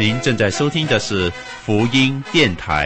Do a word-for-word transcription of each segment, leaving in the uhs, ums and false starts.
您正在收听的是福音电台。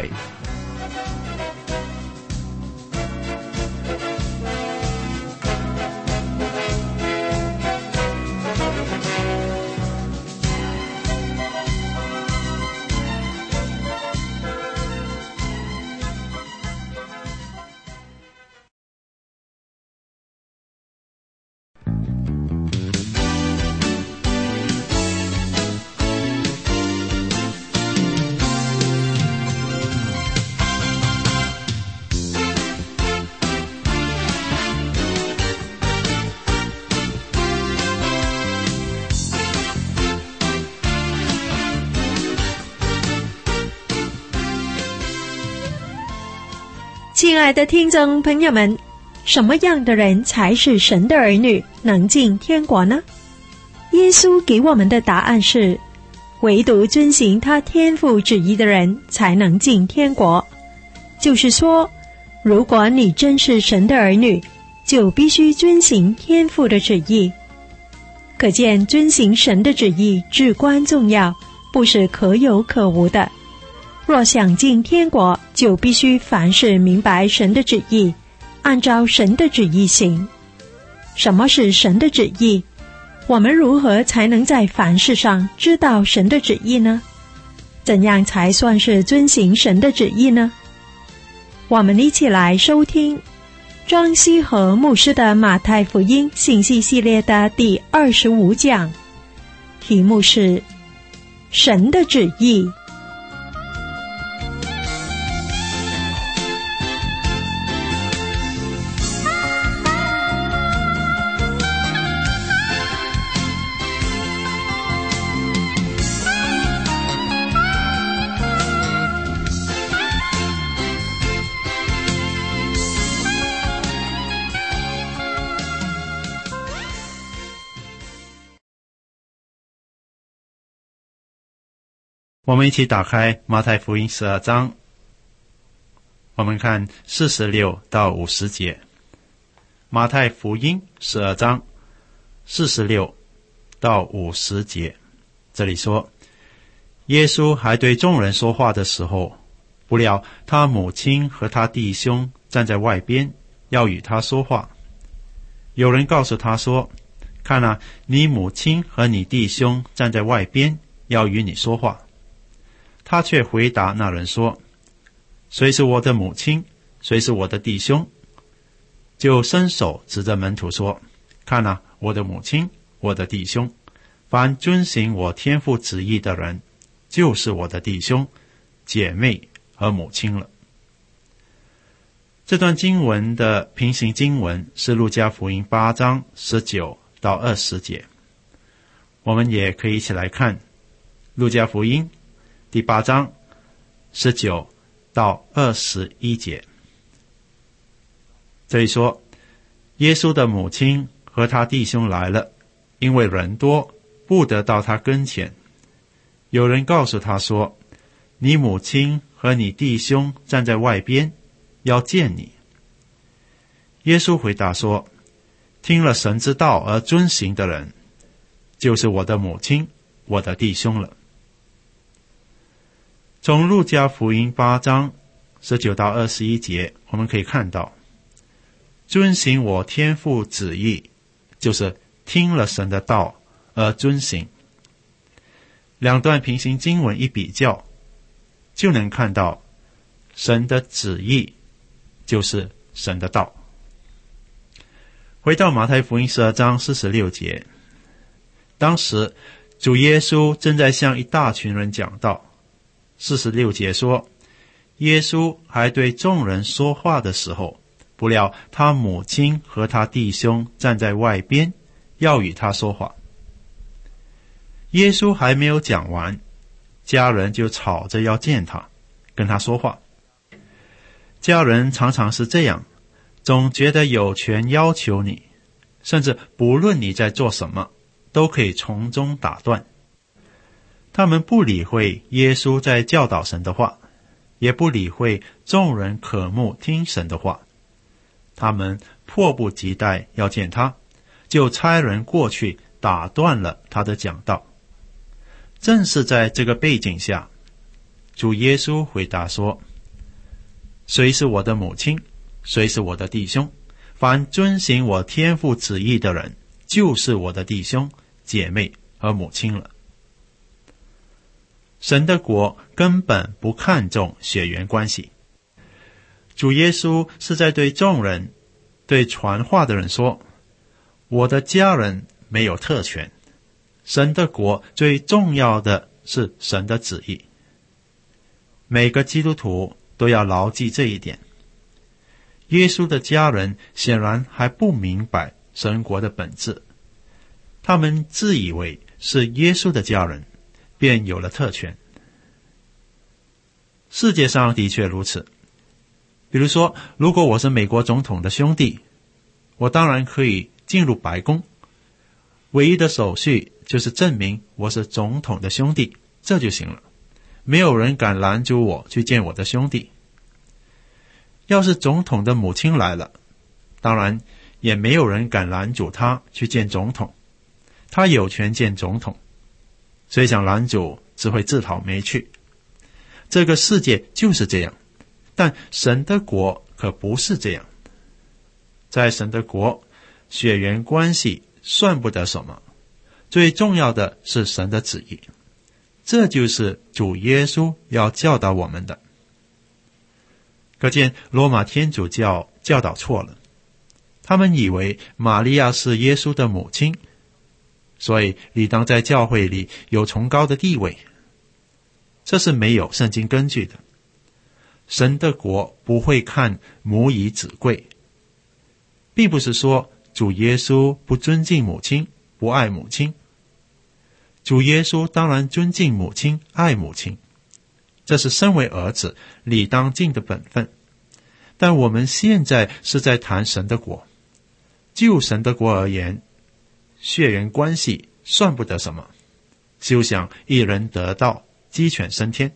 亲爱的听众朋友们，什么样的人才是神的儿女，能进天国呢？耶稣给我们的答案是，唯独遵行他天父旨意的人才能进天国。就是说，如果你真是神的儿女，就必须遵行天父的旨意。可见遵行神的旨意至关重要，不是可有可无的。若想进天国，就必须凡事明白神的旨意，按照神的旨意行。什么是神的旨意？我们如何才能在凡事上知道神的旨意呢？怎样才算是遵行神的旨意呢？我们一起来收听庄希和牧师的马太福音信息系列的第二十五讲，题目是神的旨意。 我们一起打开马太福音十二章，我们看四十六到五十节。马太福音十二章四十六到五十节，这里说，耶稣还对众人说话的时候，不料他母亲和他弟兄站在外边，要与他说话。有人告诉他说，看啊，你母亲和你弟兄站在外边，要与你说话。他却回答那人说，谁是我的母亲，谁是我的弟兄？就伸手指着门徒说，看啊，我的母亲，我的弟兄，凡遵行我天父旨意的人，就是我的弟兄、姐妹和母亲了。这段经文的平行经文是路加福音八章十九到二十节，我们也可以一起来看路加福音第八章十九到二十一节。这里说，耶稣的母亲和他弟兄来了，因为人多，不得到他跟前。有人告诉他说，你母亲和你弟兄站在外边，要见你。耶稣回答说，听了神之道而遵行的人，就是我的母亲，我的弟兄了。从路加福音八章十九到二十一节，我们可以看到，遵行我天父旨意，就是听了神的道而遵行。两段平行经文一比较，就能看到神的旨意就是神的道。回到马太福音十二章四十六节，当时主耶稣正在向一大群人讲道。四十六节说，耶稣还对众人说话的时候，不料他母亲和他弟兄站在外边，要与他说话。耶稣还没有讲完，家人就吵着要见他，跟他说话。家人常常是这样，总觉得有权要求你，甚至不论你在做什么，都可以从中打断。他们不理会耶稣在教导神的话，也不理会众人渴慕听神的话。他们迫不及待要见他，就差人过去打断了他的讲道。 正是在这个背景下，主耶稣回答说：谁是我的母亲，谁是我的弟兄？凡遵行我天父旨意的人，就是我的弟兄、姐妹和母亲了。神的国根本不看重血缘关系。主耶稣是在对众人、对传话的人说：我的家人没有特权，神的国最重要的是神的旨意。每个基督徒都要牢记这一点。耶稣的家人显然还不明白神国的本质，他们自以为是耶稣的家人，便有了特权。世界上的确如此。比如说，如果我是美国总统的兄弟，我当然可以进入白宫，唯一的手续就是证明我是总统的兄弟，这就行了。没有人敢拦阻我去见我的兄弟。要是总统的母亲来了，当然也没有人敢拦阻他去见总统，他有权见总统，谁想拦阻只会自讨没趣。这个世界就是这样，但神的国可不是这样。在神的国，血缘关系算不得什么，最重要的是神的旨意。这就是主耶稣要教导我们的。可见罗马天主教教导错了，他们以为玛利亚是耶稣的母亲，所以理当在教会里有崇高的地位。这是没有圣经根据的。神的国不会看母以子贵，并不是说主耶稣不尊敬母亲，不爱母亲。主耶稣当然尊敬母亲，爱母亲，这是身为儿子理当尽的本分。但我们现在是在谈神的国，就神的国而言，血缘关系算不得什么，休想一人得道，鸡犬升天。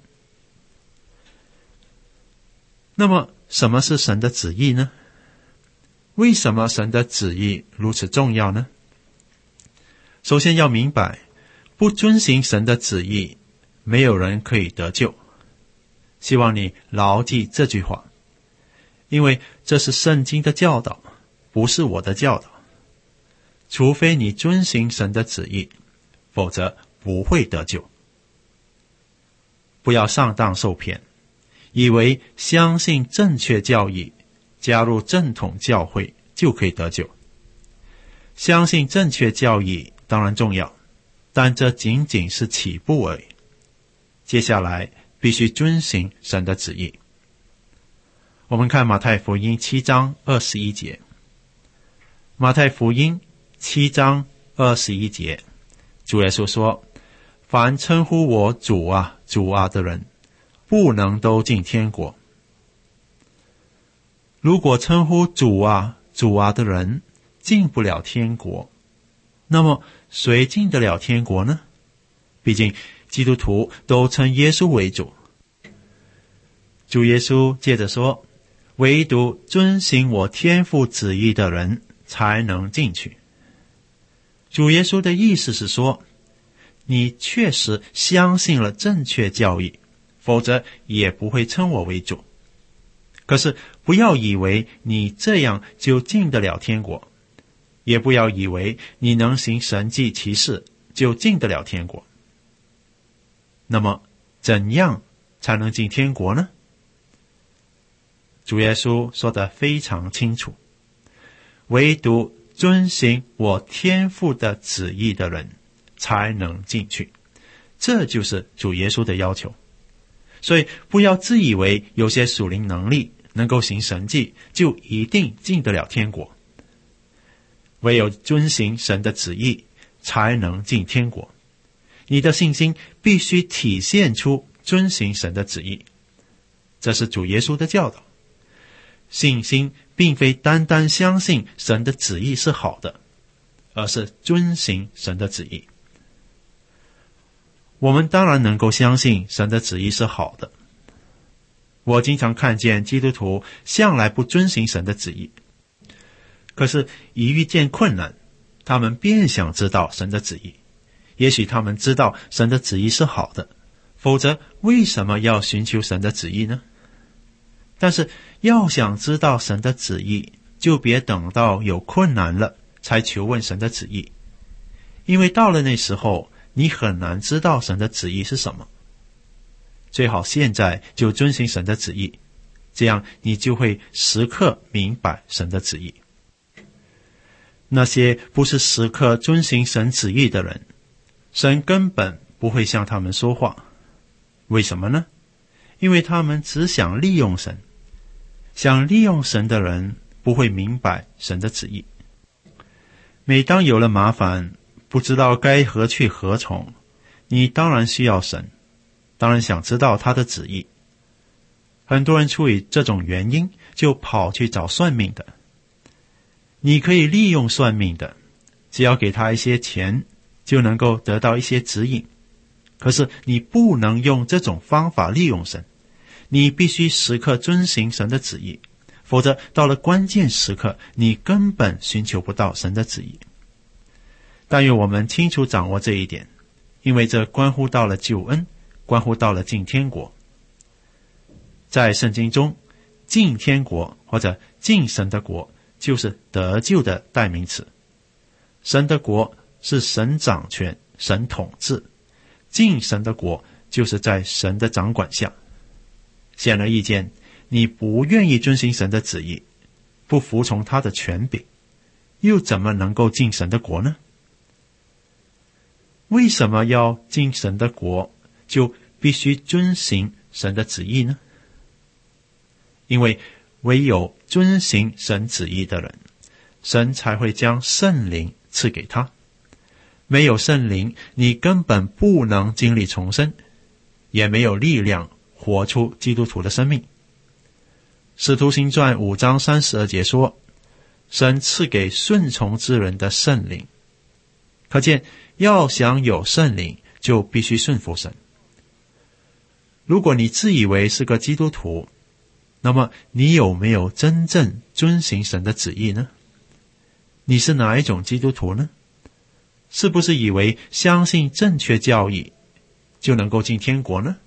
那么什么是神的旨意呢？为什么神的旨意如此重要呢？首先要明白，不遵行神的旨意，没有人可以得救。希望你牢记这句话，因为这是圣经的教导，不是我的教导。除非你遵行神的旨意，否则不会得救。不要上当受骗，以为相信正确教义，加入正统教会就可以得救。相信正确教义当然重要，但这仅仅是起步而已。接下来必须遵行神的旨意。我们看马太福音七章二十一节。马太福音七章二十一节，主耶稣说：凡称呼我主啊主啊的人，不能都进天国。如果称呼主啊主啊的人进不了天国，那么谁进得了天国呢？毕竟基督徒都称耶稣为主。主耶稣接着说：唯独遵行我天父旨意的人才能进去。主耶稣的意思是说，你确实相信了正确教义，否则也不会称我为主。可是不要以为你这样就进得了天国，也不要以为你能行神迹奇事就进得了天国。那么怎样才能进天国呢？主耶稣说得非常清楚，唯独遵行我天父的旨意的人才能进去，这就是主耶稣的要求。所以不要自以为有些属灵能力能够行神迹就一定进得了天国。唯有遵行神的旨意才能进天国。你的信心必须体现出遵行神的旨意，这是主耶稣的教导。信心并非单单相信神的旨意是好的，而是遵行神的旨意。我们当然能够相信神的旨意是好的。我经常看见基督徒向来不遵行神的旨意，可是一遇见困难，他们便想知道神的旨意， 也许他们知道神的旨意是好的，否则为什么要寻求神的旨意呢？但是要想知道神的旨意，就别等到有困难了才求问神的旨意，因为到了那时候，你很难知道神的旨意是什么。最好现在就遵行神的旨意，这样你就会时刻明白神的旨意。那些不是时刻遵行神旨意的人，神根本不会向他们说话。为什么呢？因为他们只想利用神。想利用神的人不会明白神的旨意。每当有了麻烦，不知道该何去何从，你当然需要神，当然想知道他的旨意。很多人出于这种原因，就跑去找算命的。你可以利用算命的，只要给他一些钱，就能够得到一些指引。可是你不能用这种方法利用神，你必须时刻遵行神的旨意，否则到了关键时刻，你根本寻求不到神的旨意。但愿我们清楚掌握这一点，因为这关乎到了救恩，关乎到了进天国。在圣经中，进天国或者进神的国，就是得救的代名词。神的国是神掌权，神统治，进神的国就是在神的掌管下。显而易见，你不愿意遵行神的旨意，不服从他的权柄，又怎么能够进神的国呢？为什么要进神的国，就必须遵行神的旨意呢？因为唯有遵行神旨意的人，神才会将圣灵赐给他。没有圣灵，你根本不能经历重生，也没有力量活出基督徒的生命。使徒行传五章三十二节说，神赐给顺从之人的圣灵。可见要想有圣灵，就必须顺服神。如果你自以为是个基督徒，那么你有没有真正遵行神的旨意呢？你是哪一种基督徒呢？是不是以为相信正确教义就能够进天国呢？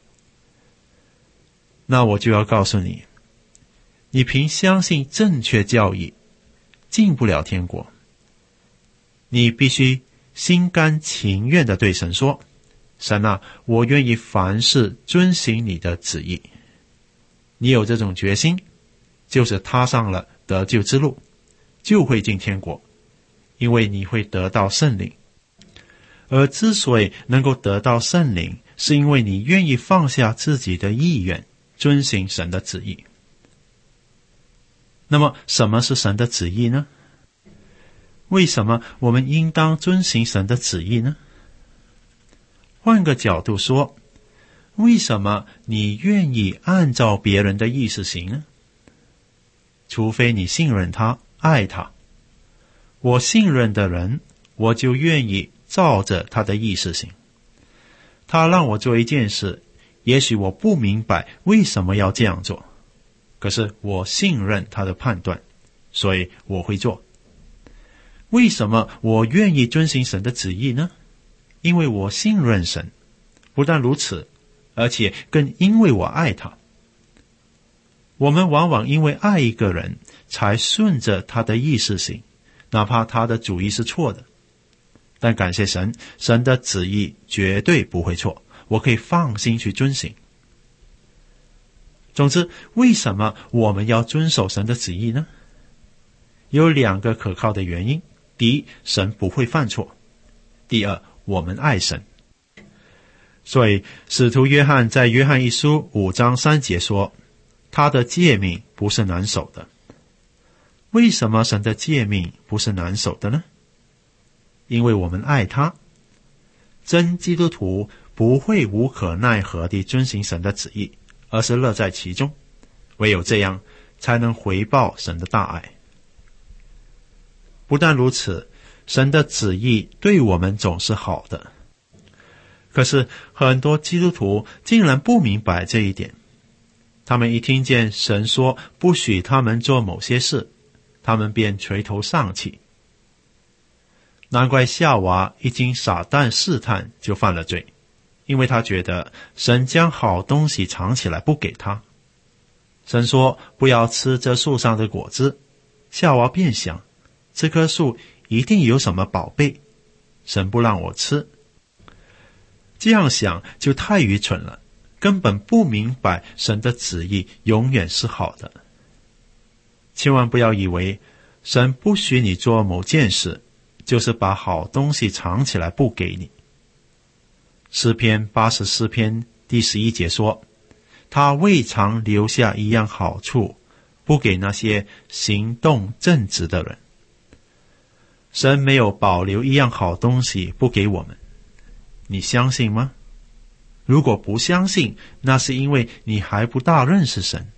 那我就要告诉你，你凭相信正确教义进不了天国。你必须心甘情愿地对神说，神啊，我愿意凡事遵行你的旨意。你有这种决心，就是踏上了得救之路，就会进天国，因为你会得到圣灵。而之所以能够得到圣灵，是因为你愿意放下自己的意愿，遵行神的旨意。那么什么是神的旨意呢？为什么我们应当遵行神的旨意呢？换个角度说，为什么你愿意按照别人的意思行呢？除非你信任他，爱他。我信任的人，我就愿意照着他的意思行。他让我做一件事，也许我不明白为什么要这样做，可是我信任他的判断，所以我会做。为什么我愿意遵行神的旨意呢？因为我信任神，不但如此，而且更因为我爱他。我们往往因为爱一个人，才顺着他的意思行，哪怕他的主意是错的。但感谢神，神的旨意绝对不会错，我可以放心去遵行。总之，为什么我们要遵守神的旨意呢？有两个可靠的原因。第一，神不会犯错；第二，我们爱神。所以使徒约翰在约翰一书五章三节说，他的诫命不是难守的。为什么神的诫命不是难守的呢？因为我们爱他。真基督徒不会无可奈何地遵行神的旨意，而是乐在其中。唯有这样，才能回报神的大爱。不但如此，神的旨意对我们总是好的。可是很多基督徒竟然不明白这一点。他们一听见神说不许他们做某些事，他们便垂头丧气。 难怪夏娃一经撒旦试探就犯了罪，因为他觉得神将好东西藏起来不给他。神说不要吃这树上的果子，夏娃便想，这棵树一定有什么宝贝，神不让我吃。这样想就太愚蠢了，根本不明白神的旨意永远是好的。千万不要以为神不许你做某件事，就是把好东西藏起来不给你。诗篇八十四篇第十一节说，他未尝留下一样好处，不给那些行动正直的人。神没有保留一样好东西不给我们，你相信吗？如果不相信，那是因为你还不大认识神。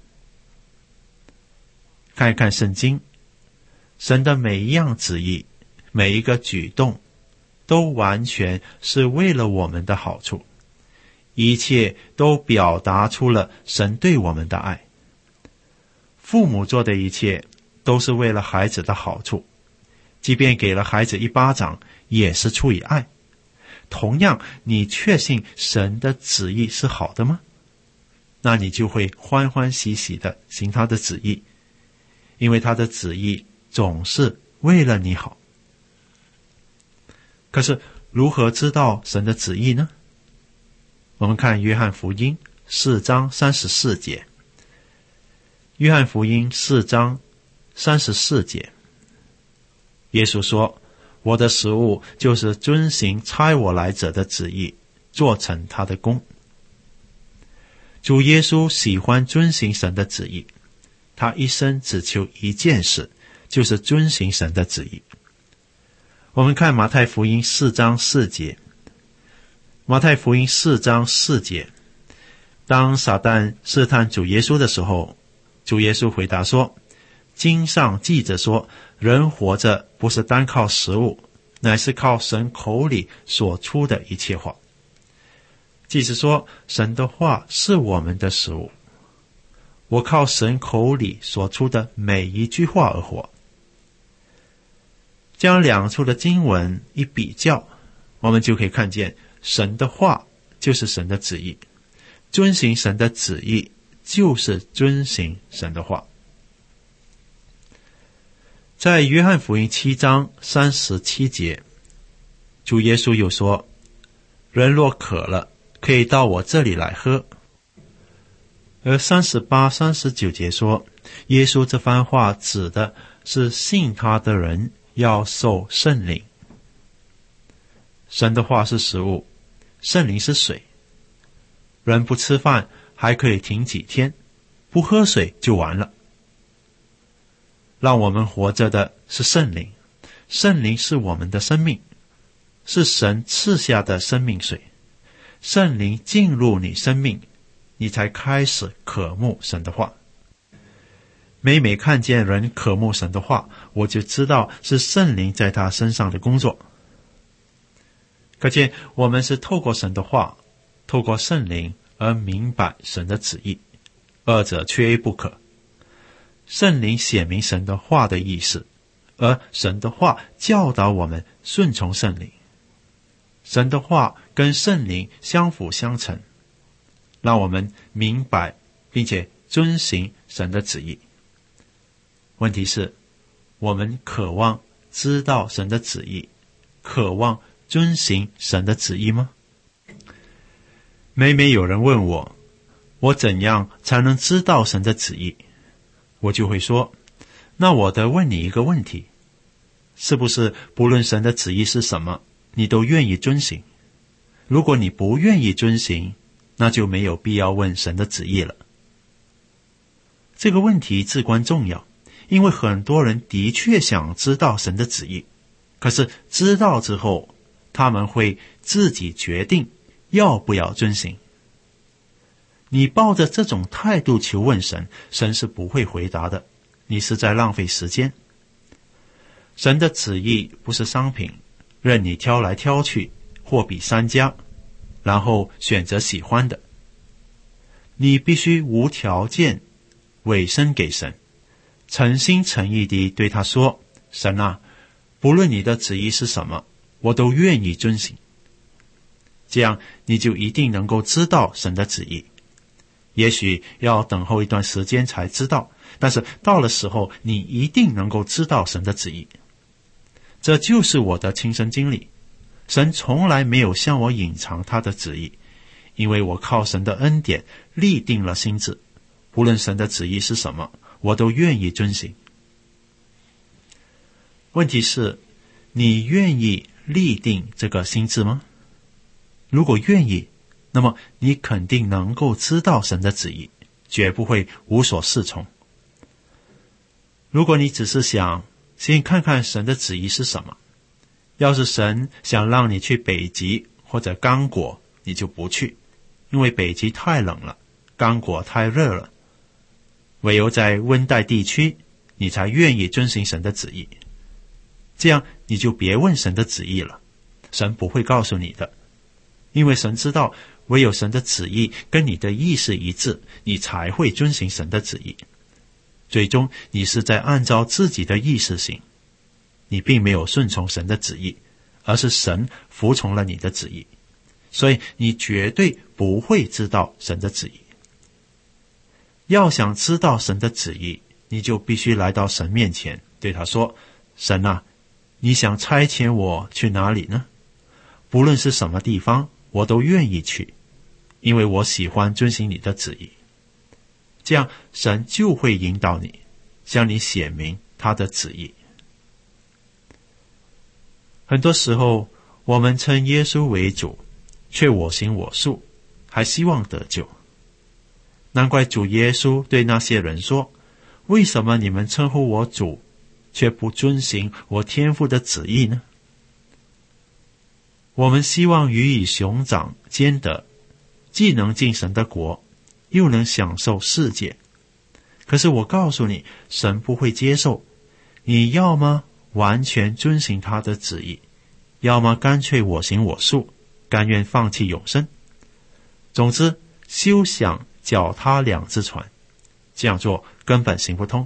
看一看圣经，神的每一样旨意，每一个举动，都完全是为了我们的好处，一切都表达出了神对我们的爱。父母做的一切都是为了孩子的好处，即便给了孩子一巴掌，也是出于爱。同样，你确信神的旨意是好的吗？那你就会欢欢喜喜的行他的旨意，因为他的旨意总是为了你好。可是如何知道神的旨意呢？我们看约翰福音四章三十四节。约翰福音四章三十四节，耶稣说，我的食物就是遵行差我来者的旨意，做成他的功。主耶稣喜欢遵行神的旨意，他一生只求一件事，就是遵行神的旨意。我们看马太福音四章四节。马太福音四章四节，当撒旦试探主耶稣的时候，主耶稣回答说，经上记着说，人活着不是单靠食物，乃是靠神口里所出的一切话。即是说，神的话是我们的食物，我靠神口里所出的每一句话而活。将两处的经文一比较，我们就可以看见神的话就是神的旨意，遵行神的旨意就是遵行神的话。在约翰福音七章三十七节，主耶稣又说，人若渴了，可以到我这里来喝。而三十八、三十九节说，耶稣这番话指的是信他的人要受圣灵。神的话是食物，圣灵是水。人不吃饭还可以停几天，不喝水就完了。让我们活着的是圣灵，圣灵是我们的生命，是神赐下的生命水。圣灵进入你生命，你才开始渴慕神的话。每每看见人渴慕神的话，我就知道是圣灵在他身上的工作。可见我们是透过神的话，透过圣灵而明白神的旨意，二者缺一不可。圣灵显明神的话的意思，而神的话教导我们顺从圣灵。神的话跟圣灵相辅相成，让我们明白并且遵行神的旨意。问题是，我们渴望知道神的旨意，渴望遵行神的旨意吗？每每有人问我，我怎样才能知道神的旨意？我就会说，那我得问你一个问题，是不是不论神的旨意是什么，你都愿意遵行？如果你不愿意遵行，那就没有必要问神的旨意了。这个问题至关重要，因为很多人的确想知道神的旨意，可是知道之后，他们会自己决定要不要遵行。你抱着这种态度求问神，神是不会回答的，你是在浪费时间。神的旨意不是商品，任你挑来挑去，货比三家，然后选择喜欢的。你必须无条件委身给神，诚心诚意地对他说，神啊， 不论你的旨意是什么，我都愿意遵行。这样你就一定能够知道神的旨意。也许要等候一段时间才知道，但是到了时候，你一定能够知道神的旨意。这就是我的亲身经历。神从来没有向我隐藏他的旨意，因为我靠神的恩典立定了心志，无论神的旨意是什么，我都愿意遵行。问题是，你愿意立定这个心志吗？如果愿意，那么你肯定能够知道神的旨意，绝不会无所适从。如果你只是想先看看神的旨意是什么，要是神想让你去北极或者刚果，你就不去，因为北极太冷了，刚果太热了。唯有在温带地区，你才愿意遵行神的旨意。这样你就别问神的旨意了，神不会告诉你的，因为神知道唯有神的旨意跟你的意识一致，你才会遵行神的旨意。最终你是在按照自己的意识行，你并没有顺从神的旨意，而是神服从了你的旨意，所以你绝对不会知道神的旨意。要想知道神的旨意，你就必须来到神面前，对他说，神啊，你想差遣我去哪里呢？不论是什么地方，我都愿意去，因为我喜欢遵行你的旨意。这样神就会引导你，向你显明他的旨意。很多时候我们称耶稣为主，却我行我素，还希望得救。难怪主耶稣对那些人说，为什么你们称呼我主，却不遵行我天父的旨意呢？我们希望予以熊掌兼得，既能进神的国，又能享受世界。可是我告诉你，神不会接受。你要么完全遵行他的旨意，要么干脆我行我素，甘愿放弃永生。总之，休想脚踏两只船，这样做根本行不通。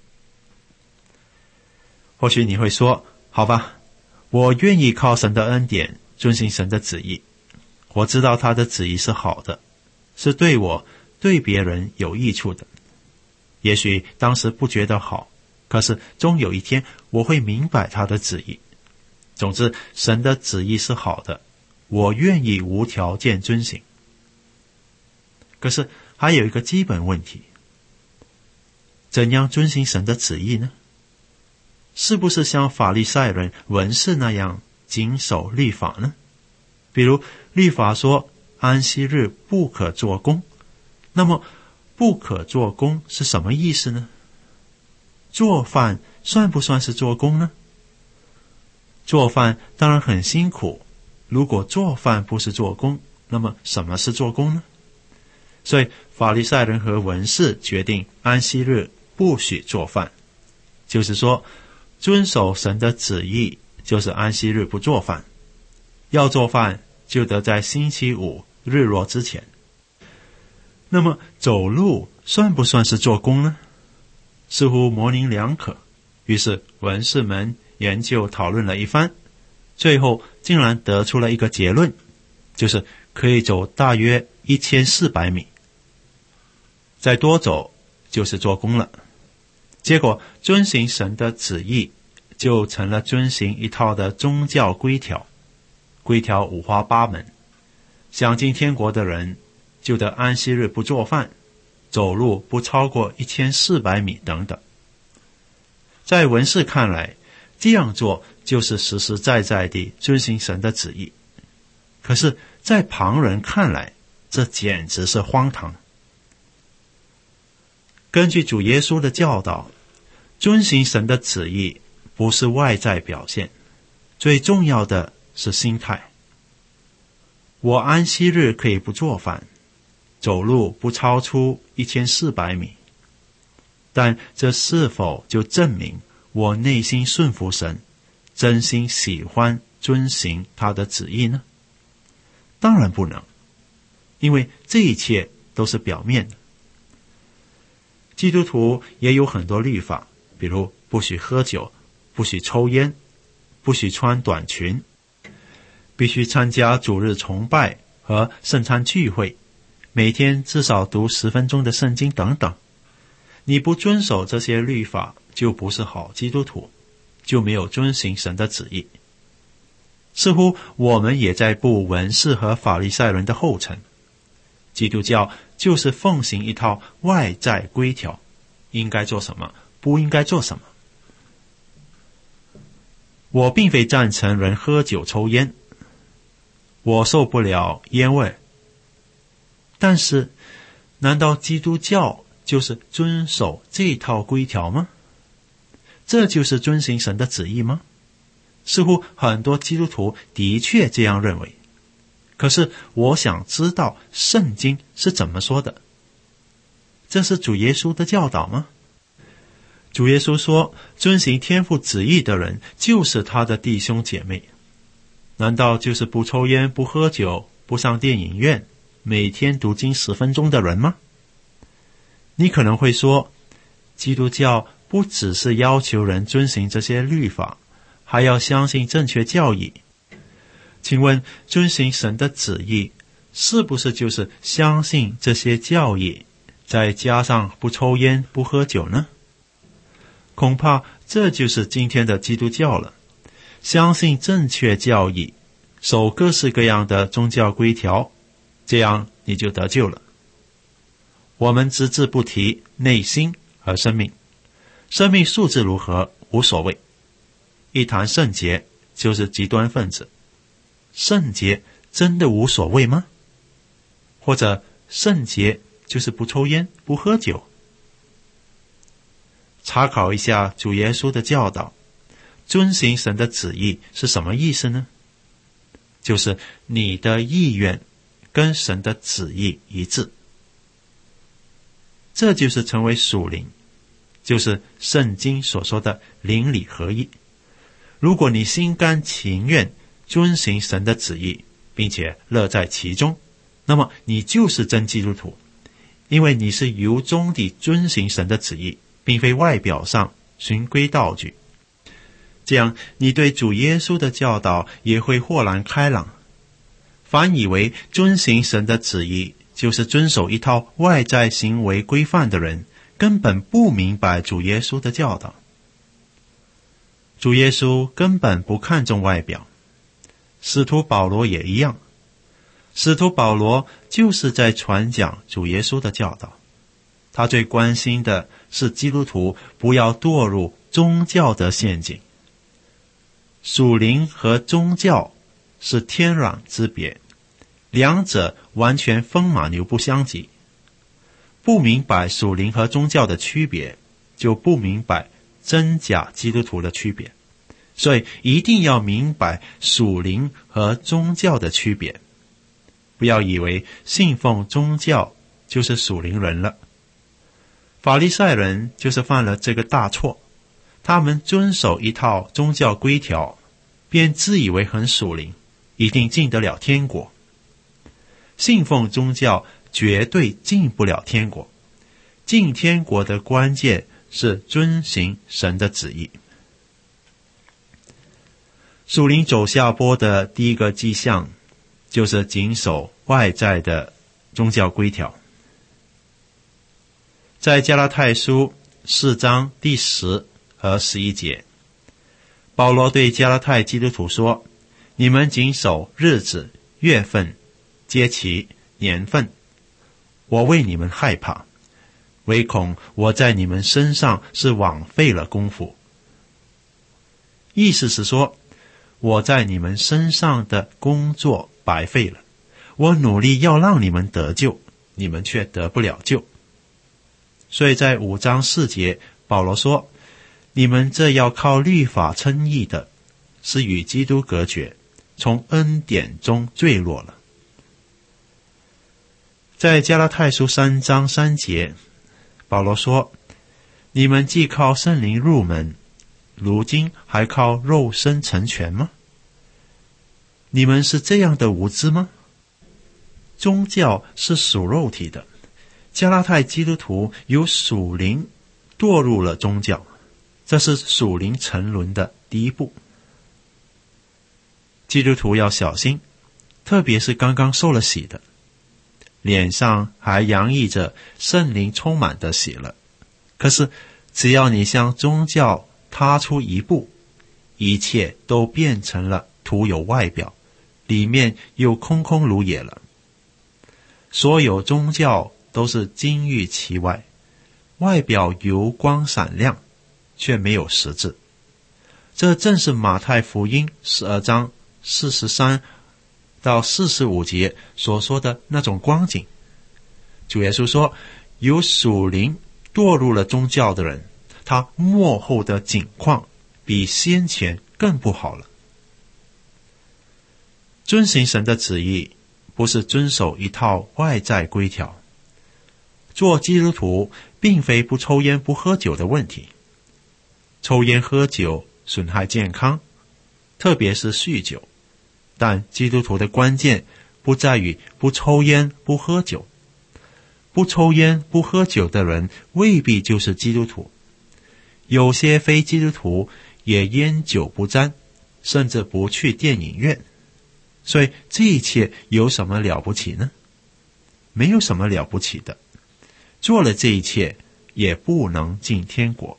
或许你会说，好吧，我愿意靠神的恩典遵行神的旨意，我知道他的旨意是好的，是对我对别人有益处的。也许当时不觉得好，可是终有一天我会明白他的旨意。总之，神的旨意是好的，我愿意无条件遵行。可是还有一个基本问题，怎样遵行神的旨意呢？是不是像法利赛人文士那样谨守律法呢？比如律法说安息日不可做工，那么不可做工是什么意思呢？做饭算不算是做工呢？做饭当然很辛苦，如果做饭不是做工，那么什么是做工呢？所以法利赛人和文士决定安息日不许做饭，就是说遵守神的旨意就是安息日不做饭，要做饭就得在星期五日落之前。那么走路算不算是做工呢？似乎模棱两可。于是文士们研究讨论了一番，最后竟然得出了一个结论，就是可以走大约一千四百米，再多走就是做工了。结果遵行神的旨意就成了遵行一套的宗教规条，规条五花八门。想进天国的人就得安息日不做饭，走路不超过一千四百米等等。在文士看来，这样做就是实实在在地遵行神的旨意。可是在旁人看来，这简直是荒唐。根据主耶稣的教导，遵行神的旨意不是外在表现，最重要的是心态。我安息日可以不做饭，走路不超出一千四百米，但这是否就证明我内心顺服神，真心喜欢遵行他的旨意呢？当然不能，因为这一切都是表面的。基督徒也有很多律法，比如不许喝酒，不许抽烟， 不许穿短裙，必须参加主日崇拜和圣餐聚会，每天至少读十分钟的圣经等等。你不遵守这些律法，就不是好基督徒，就没有遵行神的旨意。似乎我们也在步文士和法利赛人的后尘。基督教就是奉行一套外在规条，应该做什么，不应该做什么。我并非赞成人喝酒抽烟，我受不了烟味。但是，难道基督教就是遵守这套规条吗？这就是遵行神的旨意吗？似乎很多基督徒的确这样认为。可是我想知道圣经是怎么说的。这是主耶稣的教导吗？主耶稣说，遵行天父旨意的人就是他的弟兄姐妹。难道就是不抽烟、不喝酒、不上电影院、每天读经十分钟的人吗？你可能会说，基督教不只是要求人遵行这些律法，还要相信正确教义。请问，遵行神的旨意，是不是就是相信这些教义，再加上不抽烟、不喝酒呢？恐怕这就是今天的基督教了。相信正确教义，守各式各样的宗教规条，这样你就得救了。我们只字不提内心和生命，生命素质如何无所谓。一谈圣洁就是极端分子。圣洁真的无所谓吗？或者圣洁就是不抽烟、不喝酒？查考一下主耶稣的教导，遵行神的旨意是什么意思呢？就是你的意愿跟神的旨意一致。这就是成为属灵，就是圣经所说的灵里合一。如果你心甘情愿遵行神的旨意，并且乐在其中，那么你就是真基督徒，因为你是由衷地遵行神的旨意，并非外表上循规蹈矩。这样你对主耶稣的教导也会豁然开朗。凡以为遵行神的旨意就是遵守一套外在行为规范的人，根本不明白主耶稣的教导。主耶稣根本不看重外表，使徒保罗也一样。使徒保罗就是在传讲主耶稣的教导，他最关心的是基督徒不要堕入宗教的陷阱。属灵和宗教是天壤之别，两者完全风马牛不相及。不明白属灵和宗教的区别，就不明白真假基督徒的区别。所以一定要明白属灵和宗教的区别，不要以为信奉宗教就是属灵人了。法利赛人就是犯了这个大错，他们遵守一套宗教规条，便自以为很属灵，一定进得了天国。信奉宗教绝对进不了天国，进天国的关键是遵行神的旨意。属灵走下坡的第一个迹象，就是谨守外在的宗教规条。在加拉太书四章第十和十一节，保罗对加拉太基督徒说：你们谨守日子、月份、节期、年份，我为你们害怕，唯恐我在你们身上是枉费了功夫。意思是说，我在你们身上的工作白费了，我努力要让你们得救，你们却得不了救。所以在五章四节，保罗说：你们这要靠律法称义的，是与基督隔绝，从恩典中坠落了。在加拉太书三章三节，保罗说：你们既靠圣灵入门，如今还靠肉身成全吗？你们是这样的无知吗？宗教是属肉体的，加拉太基督徒由属灵堕入了宗教，这是属灵沉沦的第一步。 基督徒要小心，特别是刚刚受了洗的，脸上还洋溢着圣灵充满的喜乐。可是只要你向宗教踏出一步，一切都变成了徒有外表，里面又空空如也了。所有宗教都是金玉其外，外表油光闪亮，却没有实质。这正是马太福音十二章四十三到四十五节所说的那种光景。主耶稣说，有属灵堕入了宗教的人，他末后的景况比先前更不好了。遵行神的旨意，不是遵守一套外在规条。做基督徒并非不抽烟不喝酒的问题，抽烟喝酒损害健康，特别是酗酒。但基督徒的关键不在于不抽烟不喝酒，不抽烟不喝酒的人未必就是基督徒，有些非基督徒也烟酒不沾，甚至不去电影院。所以这一切有什么了不起呢？没有什么了不起的，做了这一切也不能进天国。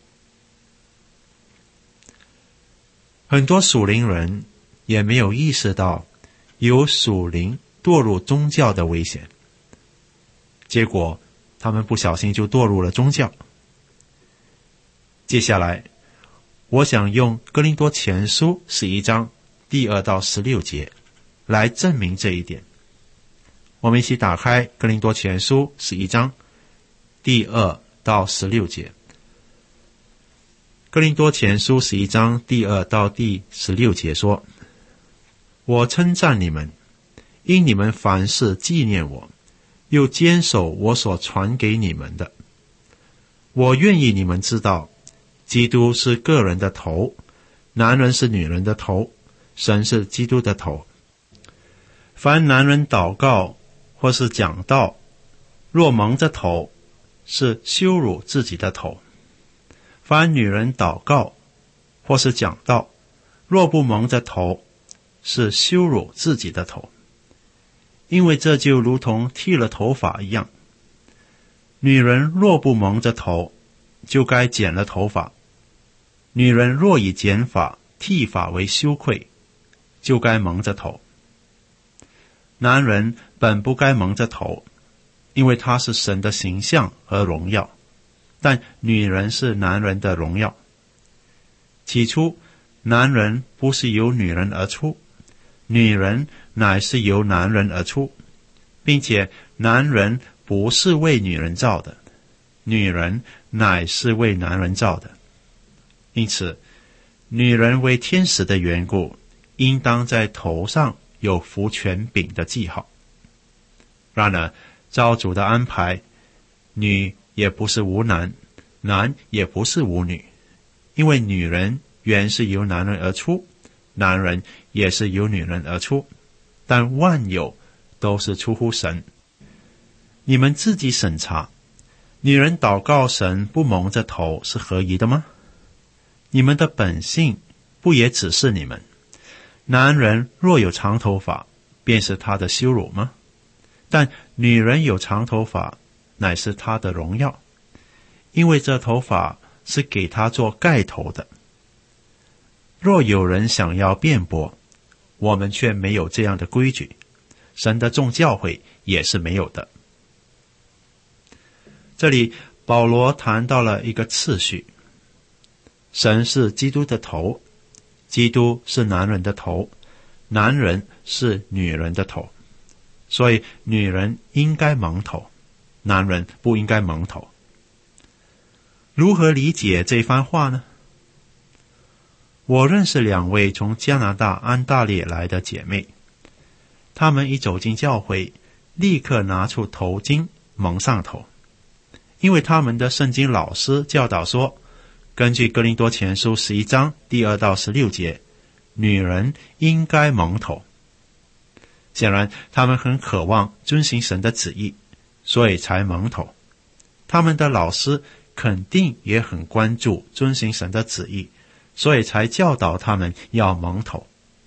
很多属灵人也没有意识到有属灵堕入宗教的危险，结果他们不小心就堕入了宗教。接下来我想用哥林多前书十一章第二到十六节来证明这一点。我们一起打开哥林多前书十一章第二到十六节。哥林多前书十一章第二到第十六节说，我称赞你们，因你们凡事纪念我，又坚守我所传给你们的。我愿意你们知道，基督是个人的头，男人是女人的头，神是基督的头。凡男人祷告或是讲道，若蒙着头，是羞辱自己的头；凡女人祷告或是讲道，若不蒙着头，是羞辱自己的头。因为这就如同剃了头发一样，女人若不蒙着头，就该剪了头发；女人若以剪发、剃发为羞愧，就该蒙着头。男人本不该蒙着头，因为他是神的形象和荣耀，但女人是男人的荣耀。起初，男人不是由女人而出，女人乃是由男人而出，并且男人不是为女人造的，女人乃是为男人造的。因此，女人为天使的缘故，应当在头上有服权柄的记号。然而，照主的安排，女也不是无男，男也不是无女，因为女人原是由男人而出，男人也是由女人而出，但万有都是出乎神。你们自己审查，女人祷告神不蒙着头是合宜的吗？你们的本性不也指示你们，男人若有长头发，便是他的羞辱吗？但女人有长头发，乃是她的荣耀，因为这头发是给她做盖头的。若有人想要辩驳，我们却没有这样的规矩，神的众教会也是没有的。这里保罗谈到了一个次序，神是基督的头，基督是男人的头，男人是女人的头，所以女人应该蒙头，男人不应该蒙头。如何理解这番话呢？我认识两位从加拿大安大略来的姐妹，她们一走进教会，立刻拿出头巾蒙上头，因为他们的圣经老师教导说，根据哥林多前书十一章第二到十六节，女人应该蒙头。显然他们很渴望遵行神的旨意，所以才蒙头。他们的老师肯定也很关注遵行神的旨意，所以才教导他们要蒙头。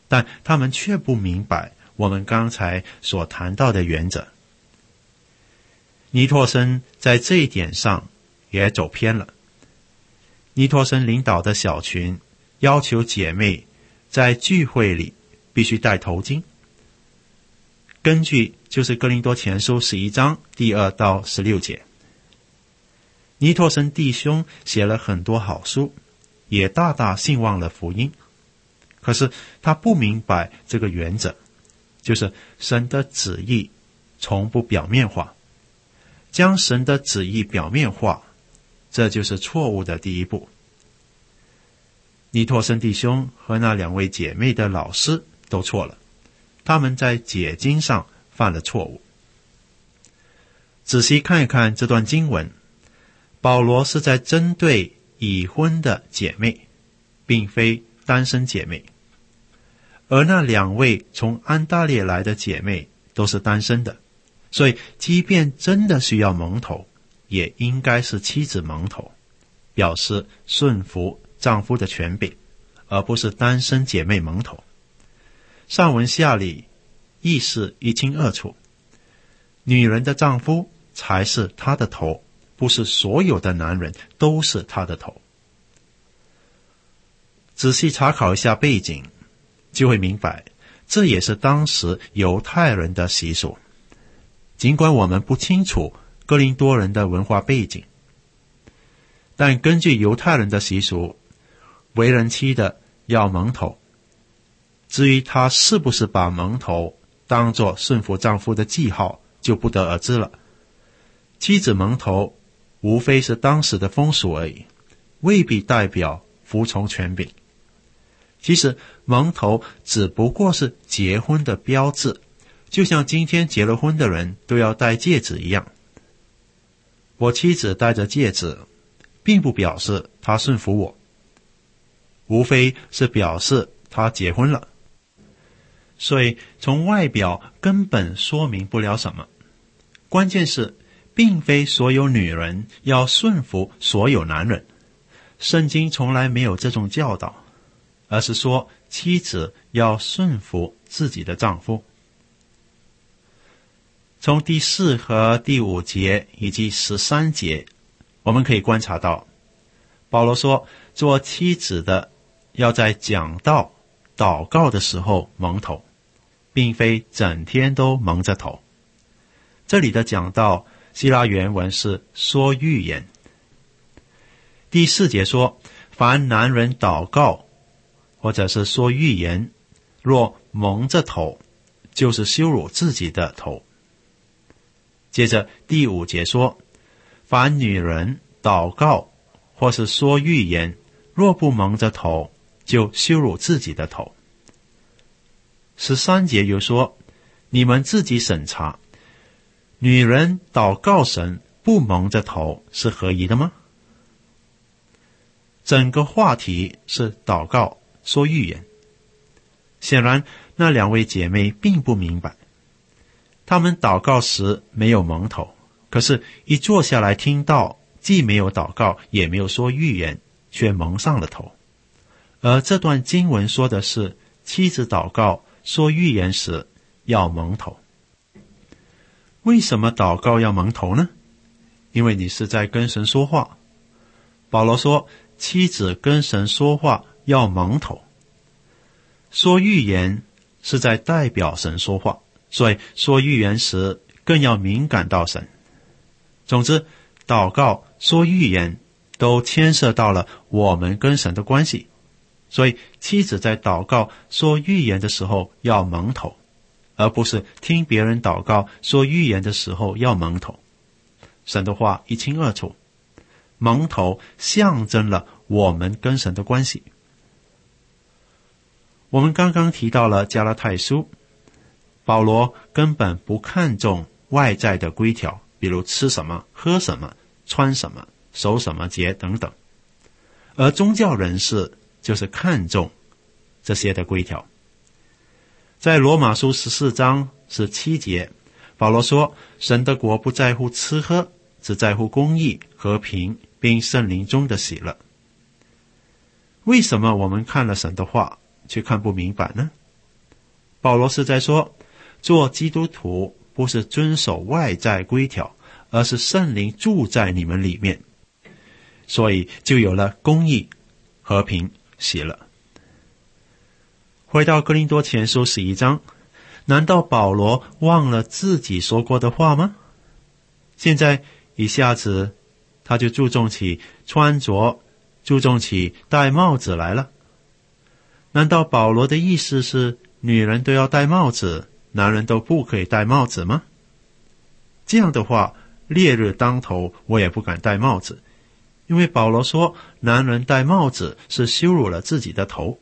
但他们却不明白我们刚才所谈到的原则。尼托生在这一点上也走偏了。尼托生领导的小群要求姐妹在聚会里必须戴头巾，根据就是哥林多前书十一章第二到十六节。尼托生弟兄写了很多好书，也大大兴旺了福音，可是他不明白这个原则，就是神的旨意从不表面化。将神的旨意表面化，这就是错误的第一步。尼托生弟兄和那两位姐妹的老师都错了，他们在解经上犯了错误。仔细看一看这段经文，保罗是在针对已婚的姐妹，并非单身姐妹，而那两位从安大略来的姐妹都是单身的，所以即便真的需要蒙头，也应该是妻子蒙头，表示顺服丈夫的权柄，而不是单身姐妹蒙头。上文下理意思一清二楚，女人的丈夫才是她的头，不是所有的男人都是她的头。仔细查考一下背景，就会明白这也是当时犹太人的习俗。尽管我们不清楚哥林多人的文化背景，但根据犹太人的习俗，为人妻的要蒙头。至于她是不是把蒙头当作顺服丈夫的记号，就不得而知了。妻子蒙头无非是当时的风俗而已，未必代表服从权柄。其实蒙头只不过是结婚的标志，就像今天结了婚的人都要戴戒指一样。我妻子戴着戒指，并不表示她顺服我，无非是表示她结婚了。所以从外表根本说明不了什么。关键是并非所有女人要顺服所有男人，圣经从来没有这种教导，而是说妻子要顺服自己的丈夫。从第四和第五节以及十三节，我们可以观察到，保罗说做妻子的要在讲道、祷告的时候蒙头，并非整天都蒙着头。这里的讲道希腊原文是说预言。第四节说，凡男人祷告或者是说预言，若蒙着头，就是羞辱自己的头。接着第五节说，凡女人祷告或是说预言，若不蒙着头，就羞辱自己的头。十三节又说，你们自己审查，女人祷告神不蒙着头是合宜的吗？整个话题是祷告说预言。显然那两位姐妹并不明白，她们祷告时没有蒙头，可是一坐下来听到，既没有祷告也没有说预言，却蒙上了头。而这段经文说的是妻子祷告说预言时要蒙头。为什么祷告要蒙头呢？因为你是在跟神说话。保罗说妻子跟神说话要蒙头，说预言是在代表神说话，所以说预言时更要敏感到神。总之，祷告说预言都牵涉到了我们跟神的关系，所以妻子在祷告说预言的时候要蒙头，而不是听别人祷告说预言的时候要蒙头。神的话一清二楚，蒙头象征了我们跟神的关系。我们刚刚提到了加拉太书，保罗根本不看重外在的规条，比如吃什么、喝什么、穿什么、守什么节等等，而宗教人士就是看重这些的规条。在罗马书十四章十七节，保罗说神的国不在乎吃喝，只在乎公义、和平，并圣灵中的喜乐。为什么我们看了神的话却看不明白呢？ 保罗是在说，做基督徒不是遵守外在规条，而是圣灵住在你们里面，所以就有了公义、和平、喜乐。回到哥林多前书十一章，难道保罗忘了自己说过的话吗？现在一下子他就注重起穿着，注重起戴帽子来了。难道保罗的意思是女人都要戴帽子，男人都不可以戴帽子吗？这样的话，烈日当头，我也不敢戴帽子，因为保罗说男人戴帽子是羞辱了自己的头。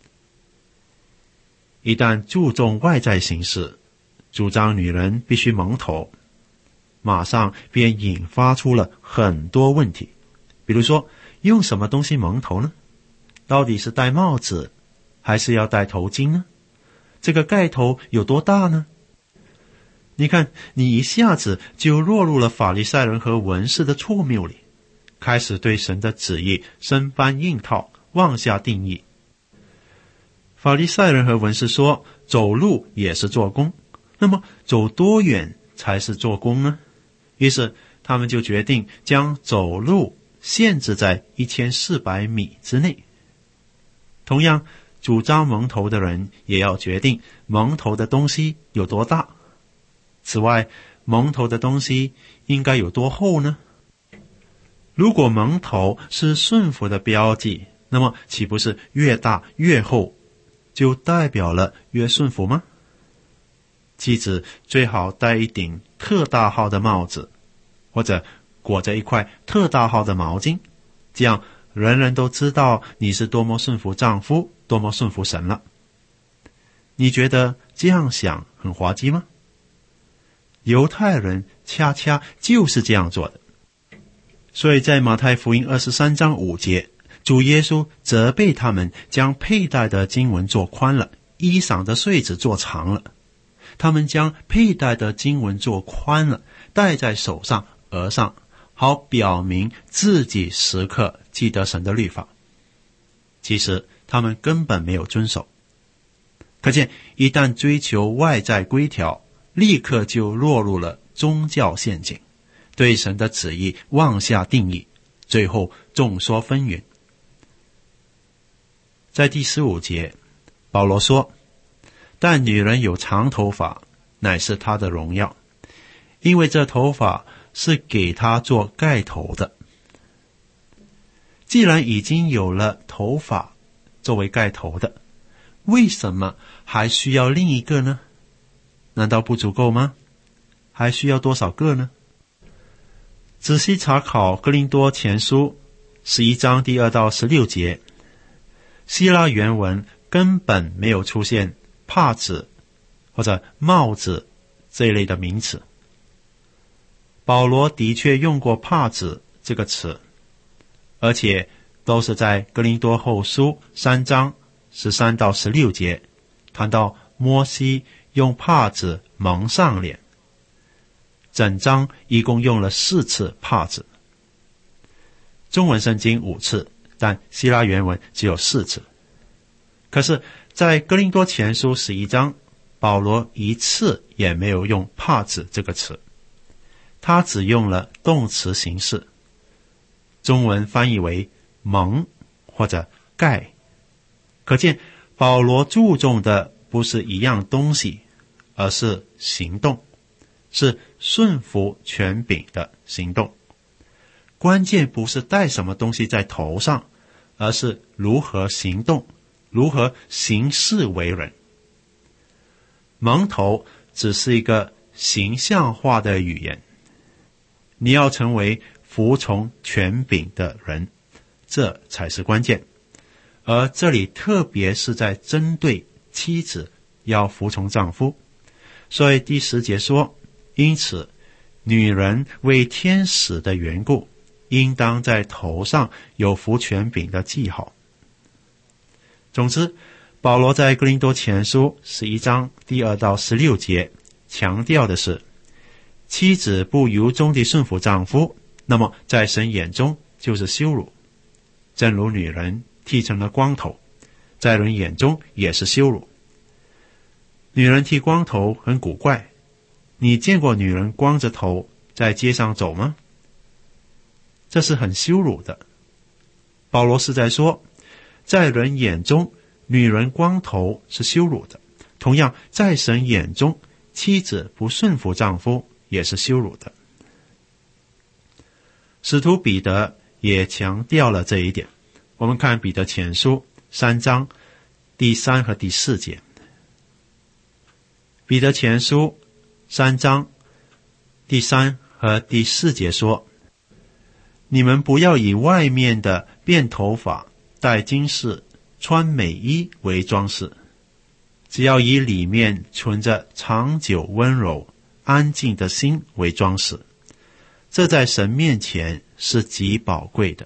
一旦注重外在形式，主张女人必须蒙头，马上便引发出了很多问题。比如说，用什么东西蒙头呢？到底是戴帽子还是要戴头巾呢？这个盖头有多大呢？你看，你一下子就落入了法利赛人和文士的错谬里，开始对神的旨意生搬硬套，妄下定义。法利赛人和文士说走路也是做工，那么走多远才是做工呢？于是他们就决定将走路限制在一千四百米之内。同样，主张蒙头的人也要决定蒙头的东西有多大。此外，蒙头的东西应该有多厚呢？如果蒙头是顺服的标记，那么岂不是越大越厚就代表了越顺服吗？妻子最好戴一顶特大号的帽子，或者裹着一块特大号的毛巾，这样人人都知道你是多么顺服丈夫，多么顺服神了。你觉得这样想很滑稽吗？犹太人恰恰就是这样做的。所以在马太福音二十三章五节，主耶稣责备他们将佩戴的经文做宽了，衣裳的穗子做长了。他们将佩戴的经文做宽了，戴在手上额上，好表明自己时刻记得神的律法。其实他们根本没有遵守。可见一旦追求外在规条，立刻就落入了宗教陷阱，对神的旨意妄下定义，最后众说纷纭。在第十五节，保罗说，但女人有长头发，乃是她的荣耀，因为这头发是给她做盖头的。既然已经有了头发作为盖头的，为什么还需要另一个呢？难道不足够吗？还需要多少个呢？仔细查考哥林多前书十一章第二到十六节，希腊原文根本没有出现帕子或者帽子这一类的名词。保罗的确用过帕子这个词，而且都是在哥林多后书三章十三到十六节谈到摩西用帕子蒙上脸，整章一共用了四次帕子。中文圣经五次，但希腊原文只有四次。可是在哥林多前书十一章，保罗一次也没有用帕子这个词，他只用了动词形式，中文翻译为蒙或者盖。可见保罗注重的不是一样东西，而是行动，是顺服权柄的行动。关键不是带什么东西在头上，而是如何行动，如何行事为人。蒙头只是一个形象化的语言，你要成为服从权柄的人，这才是关键。而这里特别是在针对妻子要服从丈夫，所以第十节说，因此女人为天使的缘故，应当在头上有服权柄的记号。总之，保罗在哥林多前书十一章第二到十六节强调的是，妻子不由衷地顺服丈夫，那么在神眼中就是羞辱。正如女人剃成了光头，在人眼中也是羞辱。 女人剃光头很古怪，你见过女人光着头在街上走吗？这是很羞辱的。保罗是在说，在人眼中，女人光头是羞辱的，同样在神眼中，妻子不顺服丈夫也是羞辱的。使徒彼得也强调了这一点。我们看彼得前书三章第三和第四节。彼得前书三章第三和第四节说，你们不要以外面的辫头发、戴金饰、穿美衣为装饰，只要以里面存着长久温柔安静的心为装饰，这在神面前是极宝贵的。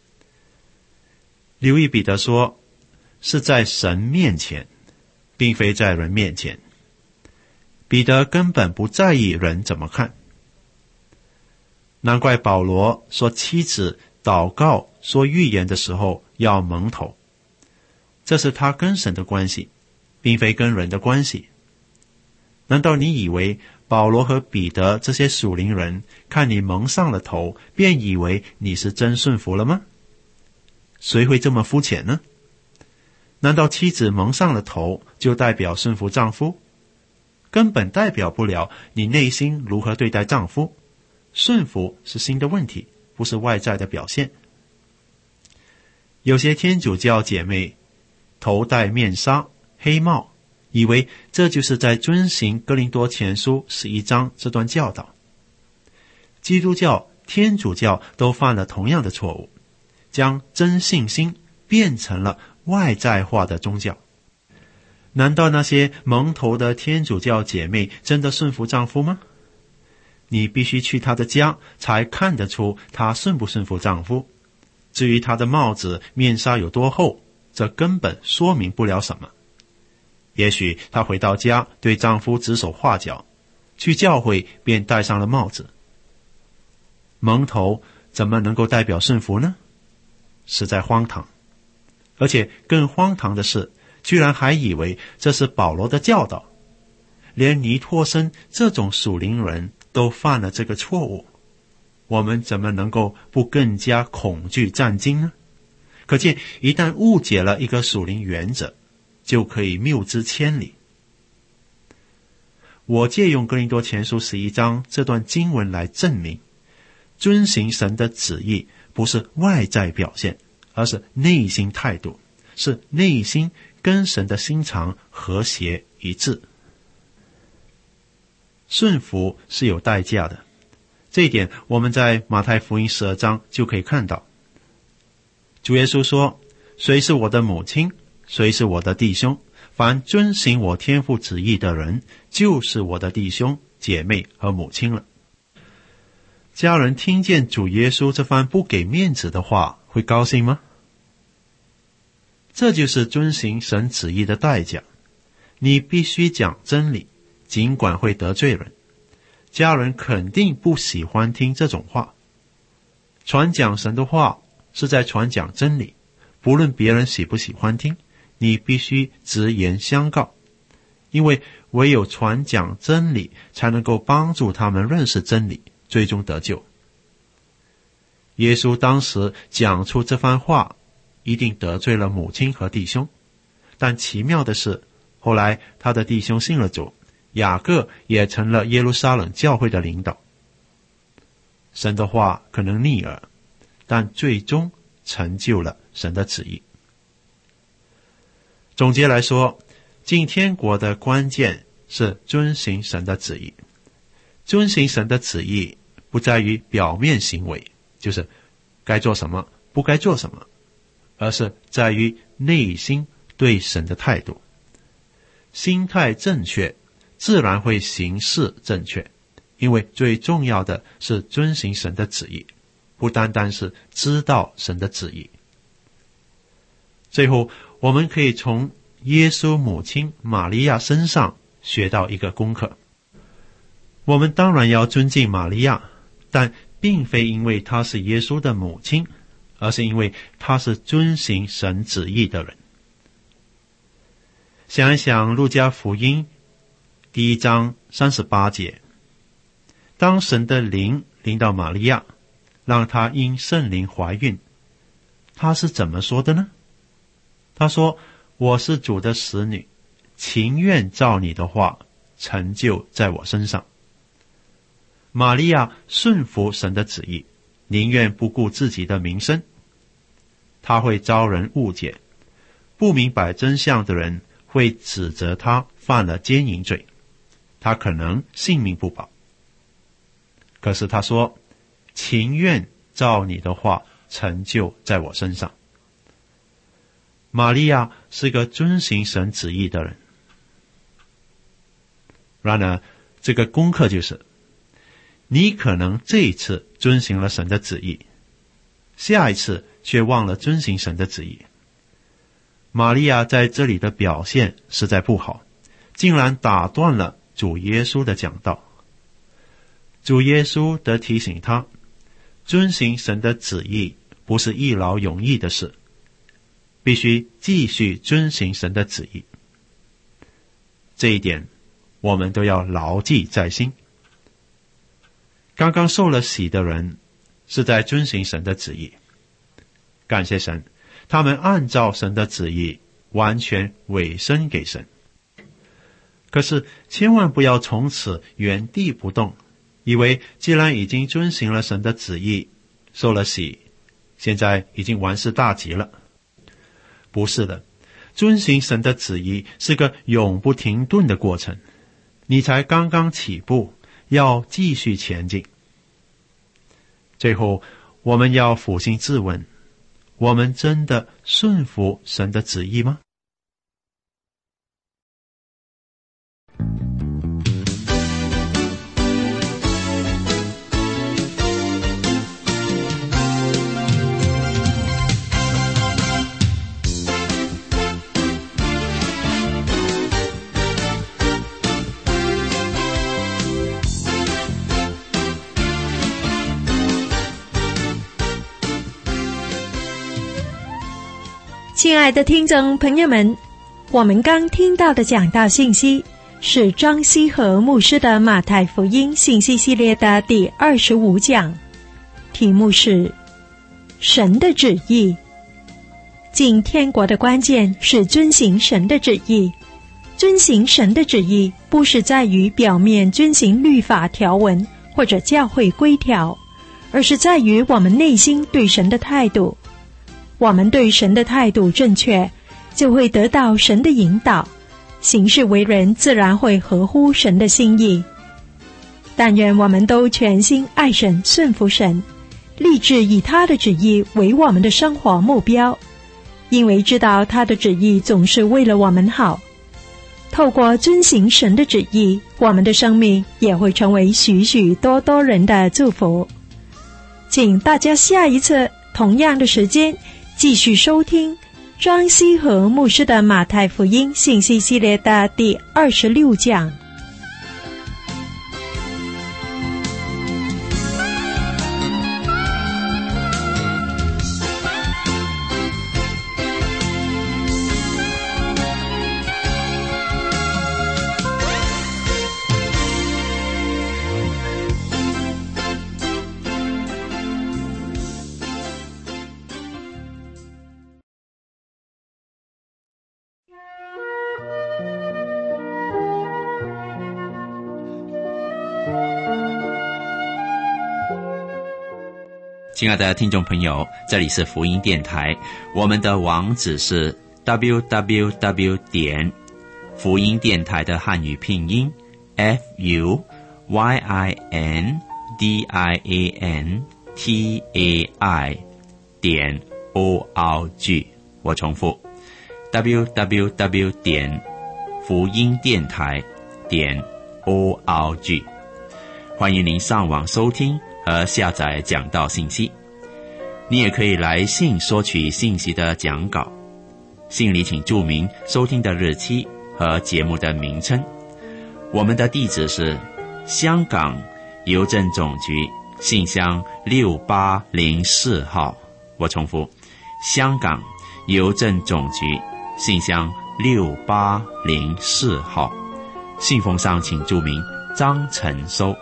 留意彼得说，是在神面前，并非在人面前。彼得根本不在意人怎么看。难怪保罗说妻子祷告说预言的时候要蒙头，这是他跟神的关系，并非跟人的关系。难道你以为保罗和彼得这些属灵人看你蒙上了头，便以为你是真顺服了吗？谁会这么肤浅呢？难道妻子蒙上了头就代表顺服丈夫？根本代表不了你内心如何对待丈夫。顺服是心的问题，不是外在的表现。有些天主教姐妹头戴面纱、黑帽，以为这就是在遵行哥林多前书十一章这段教导。基督教、天主教都犯了同样的错误，将真信心变成了外在化的宗教。难道那些蒙头的天主教姐妹真的顺服丈夫吗？你必须去她的家才看得出她顺不顺服丈夫。至于她的帽子、面纱有多厚，这根本说明不了什么。也许她回到家对丈夫指手画脚，去教会便戴上了帽子。蒙头怎么能够代表顺服呢？实在荒唐。而且更荒唐的是，居然还以为这是保罗的教导。连尼托生这种属灵人都犯了这个错误，我们怎么能够不更加恐惧战惊呢？可见一旦误解了一个属灵原则，就可以谬之千里。我借用哥林多前书十一章这段经文来证明，遵行神的旨意不是外在表现，而是内心态度，是内心跟神的心肠和谐一致。顺服是有代价的，这一点我们在马太福音十二章就可以看到。主耶稣说，谁是我的母亲，谁是我的弟兄，凡遵行我天父旨意的人，就是我的弟兄、姐妹和母亲了。家人听见主耶稣这番不给面子的话，会高兴吗？这就是遵行神旨意的代价。你必须讲真理，尽管会得罪人。家人肯定不喜欢听这种话。传讲神的话是在传讲真理，不论别人喜不喜欢听，你必须直言相告，因为唯有传讲真理才能够帮助他们认识真理，最终得救。耶稣当时讲出这番话，一定得罪了母亲和弟兄，但奇妙的是，后来他的弟兄信了主，雅各也成了耶路撒冷教会的领导。神的话可能逆耳，但最终成就了神的旨意。总结来说，进天国的关键是遵行神的旨意。遵行神的旨意不在于表面行为，就是该做什么不该做什么，而是在于内心对神的态度。心态正确，自然会行事正确，因为最重要的是遵行神的旨意，不单单是知道神的旨意。最后，我们可以从耶稣母亲玛利亚身上学到一个功课。我们当然要尊敬玛利亚，但并非因为她是耶稣的母亲，而是因为她是遵行神旨意的人。想一想路加福音第一章三十八节，当神的灵临到玛利亚，让她因圣灵怀孕，她是怎么说的呢？她说，我是主的使女，情愿照你的话成就在我身上。玛利亚顺服神的旨意，宁愿不顾自己的名声。她会招人误解，不明白真相的人会指责她犯了奸淫罪，她可能性命不保。可是她说，情愿照你的话成就在我身上。玛利亚是个遵行神旨意的人。然而，这个功课就是，你可能这一次遵行了神的旨意，下一次却忘了遵行神的旨意。玛利亚在这里的表现实在不好，竟然打断了主耶稣的讲道。主耶稣得提醒他，遵行神的旨意不是一劳永逸的事，必须继续遵行神的旨意。这一点我们都要牢记在心。刚刚受了洗的人是在遵行神的旨意，感谢神，他们按照神的旨意完全委身给神。可是千万不要从此原地不动，以为既然已经遵行了神的旨意，受了洗，现在已经完事大吉了。不是的，遵行神的旨意是个永不停顿的过程，你才刚刚起步，要继续前进。最后，我们要俯心自问，我们真的顺服神的旨意吗？ 亲爱的听众朋友们，我们刚听到的讲道信息是张希和牧师的马太福音信息系列的第二十五讲，题目是神的旨意。进天国的关键是遵行神的旨意。遵行神的旨意不是在于表面遵行律法条文或者教会规条，而是在于我们内心对神的态度。我们对神的态度正确，就会得到神的引导，行事为人自然会合乎神的心意。但愿我们都全心爱神，顺服神，立志以他的旨意为我们的生活目标，因为知道他的旨意总是为了我们好。透过遵行神的旨意，我们的生命也会成为许许多多人的祝福。请大家下一次同样的时间继续收听张希和牧师的马太福音信息系列的第二十六讲。 亲爱的听众朋友，这里是福音电台，我们的网址是 double-u double-u double-u 点福音电台的汉语拼音 f u y i n d i a n t a i 点 o r g。 我重复 double-u double-u double-u 点福音电台点 o r g。 欢迎您上网收听和下载讲道信息。你也可以来信索取信息的讲稿，信里请注明收听的日期和节目的名称。我们的地址是香港邮政总局信箱六八零四号。我重复，香港邮政总局信箱六八零四号。 信封上请注明张成收。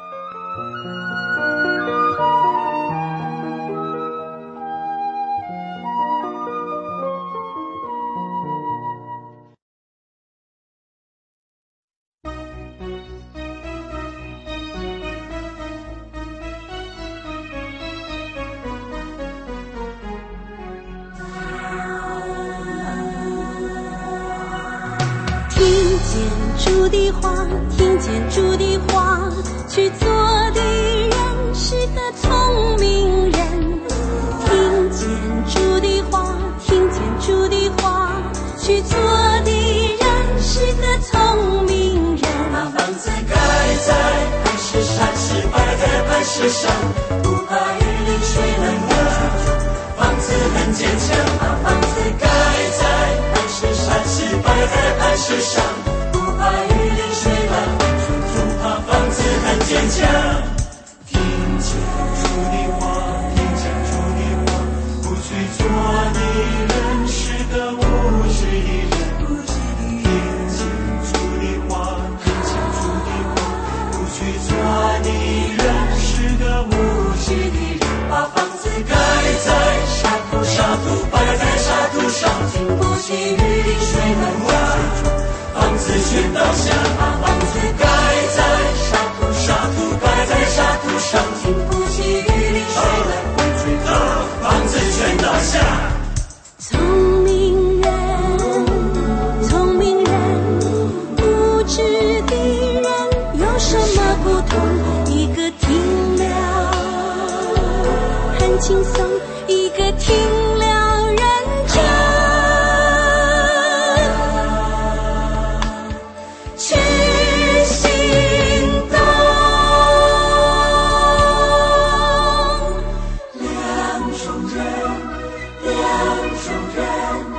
听见主的话，听见主的话，去做的人是个聪明人。听见主的话，听见主的话，去做的人是个聪明人。 把房子盖在磐石上，是摆在磐石上，不怕雨淋水冷的，房子很坚强。把房子盖在磐石上，是摆在磐石上，不怕雨淋水冷，不怕房子很坚强。听见主的话，听见主的话，不去做的人是个无知的人。听见主的话，听见主的话，不去做的人是个无知的人。把房子盖在沙土，沙土摆在沙土上，经不起雨淋水冷的，房子全倒下。把房子盖在沙土，沙土摆在沙土上，经不起雨淋水冷的，房子全倒下。 聪明人，聪明人，无知的人有什么不同？一个听了很轻松，一个听了认真，去行动。两种人，两种人。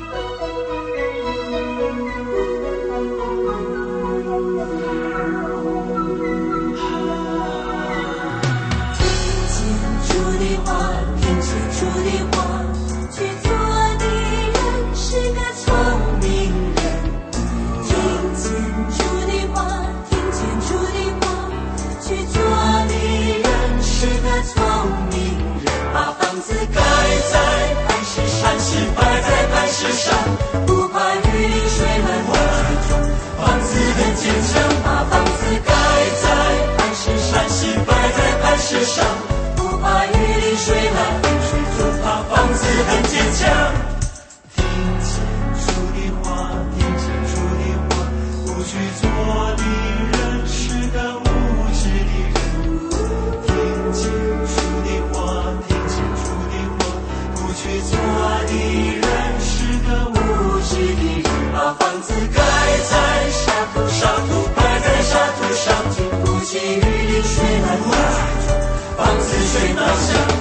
听见主的话，听见主的话，去做的人是个聪明人。听见主的话，听见主的话，去做的人是个聪明人。 把房子盖在磐石上，是摆在磐石上，不怕雨淋水冷的，房子很坚强。把房子盖在磐石上，是摆在磐石上，不怕雨淋水冷的，不怕房子很坚强。听见主的话，听见主的话，不去做的人是个无知的人。听见主的话，听见主的话，不去做的人是个无知的人。把房子盖在沙土，沙土摆在沙土上，经不起雨淋水冷的，房子全倒下。